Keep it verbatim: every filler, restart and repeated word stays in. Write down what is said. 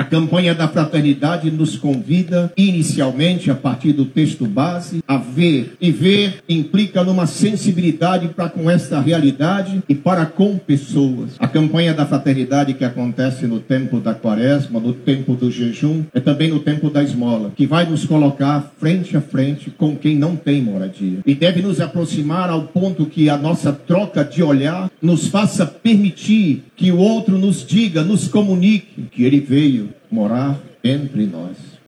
campanha da fraternidade nos convida, inicialmente, a partir do texto base, a ver. E ver implica numa sensibilidade para com esta realidade e para com pessoas. A campanha da fraternidade que acontece no tempo da quaresma, no tempo do jejum, é também no tempo da esmola, que vai nos colocar frente a frente com quem não tem moradia. E deve nos aproximar ao ponto que a nossa troca de olhar nos faça permitir que o outro nos diga, nos comunique que ele veio morar entre nós.